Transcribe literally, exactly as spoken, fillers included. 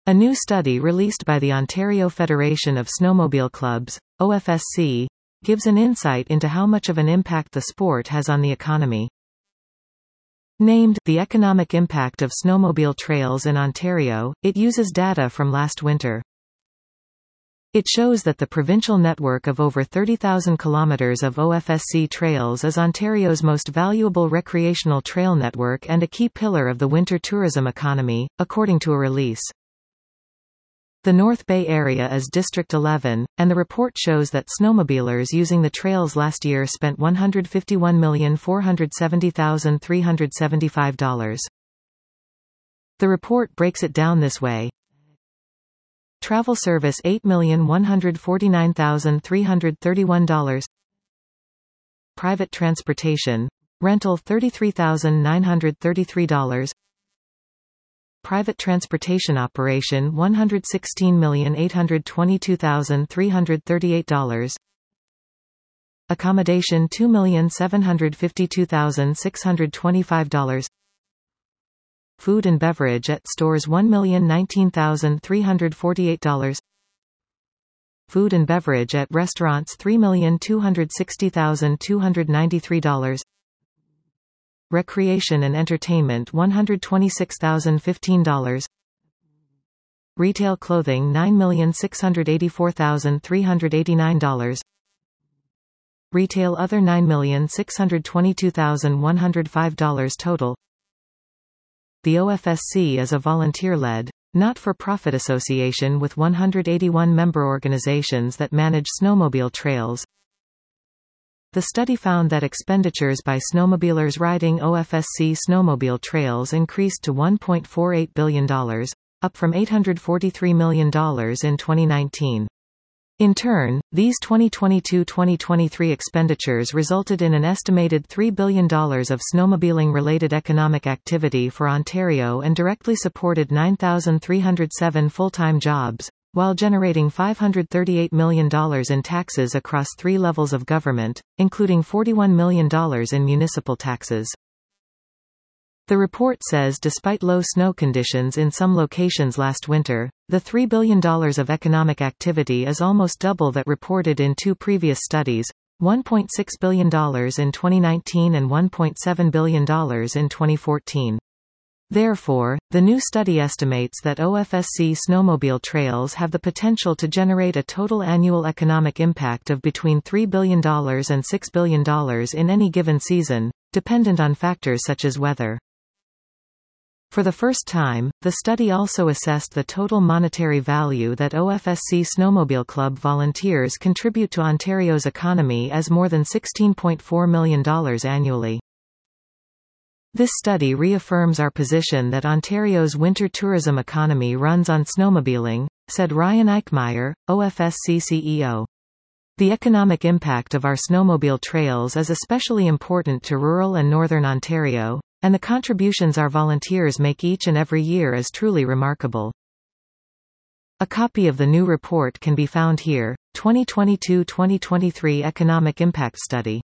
A new study released by the Ontario Federation of Snowmobile Clubs, O F S C, gives an insight into how much of an impact the sport has on the economy. Named The Economic Impact of Snowmobile Trails in Ontario, it uses data from last winter. It shows that the provincial network of over thirty thousand kilometres of O F S C trails is Ontario's most valuable recreational trail network and a key pillar of the winter tourism economy, according to a release. The North Bay area is District eleven, and the report shows that snowmobilers using the trails last year spent one hundred fifty-one million four hundred seventy thousand three hundred seventy-five dollars. The report breaks it down this way. Travel service eight million one hundred forty-nine thousand three hundred thirty-one dollars. Private transportation, rental thirty-three thousand nine hundred thirty-three dollars. Private transportation operation one hundred sixteen million eight hundred twenty-two thousand three hundred thirty-eight dollars. Accommodation two million seven hundred fifty-two thousand six hundred twenty-five dollars. Food and beverage at stores one million nineteen thousand three hundred forty-eight dollars. Food and beverage at restaurants three million two hundred sixty thousand two hundred ninety-three dollars. Recreation and entertainment one hundred twenty-six thousand fifteen dollars. Retail clothing nine million six hundred eighty-four thousand three hundred eighty-nine dollars. Retail other nine million six hundred twenty-two thousand one hundred five dollars total. The O F S C is a volunteer-led, not-for-profit association with one hundred eighty-one member organizations that manage snowmobile trails. The study found that expenditures by snowmobilers riding O F S C snowmobile trails increased to one point four eight billion dollars, up from eight hundred forty-three million dollars in twenty nineteen. In turn, these twenty twenty-two to twenty twenty-three expenditures resulted in an estimated three billion dollars of snowmobiling-related economic activity for Ontario and directly supported nine thousand three hundred seven full-time jobs, while generating five hundred thirty-eight million dollars in taxes across three levels of government, including forty-one million dollars in municipal taxes. The report says despite low snow conditions in some locations last winter, the three billion dollars of economic activity is almost double that reported in two previous studies, one point six billion dollars in twenty nineteen and one point seven billion dollars in twenty fourteen. Therefore, the new study estimates that O F S C snowmobile trails have the potential to generate a total annual economic impact of between three billion dollars and six billion dollars in any given season, dependent on factors such as weather. For the first time, the study also assessed the total monetary value that O F S C Snowmobile Club volunteers contribute to Ontario's economy as more than sixteen point four million dollars annually. This study reaffirms our position that Ontario's winter tourism economy runs on snowmobiling, said Ryan Eichmeyer, O F S C C E O. The economic impact of our snowmobile trails is especially important to rural and northern Ontario, and the contributions our volunteers make each and every year is truly remarkable. A copy of the new report can be found here, twenty twenty-two to twenty twenty-three Economic Impact Study.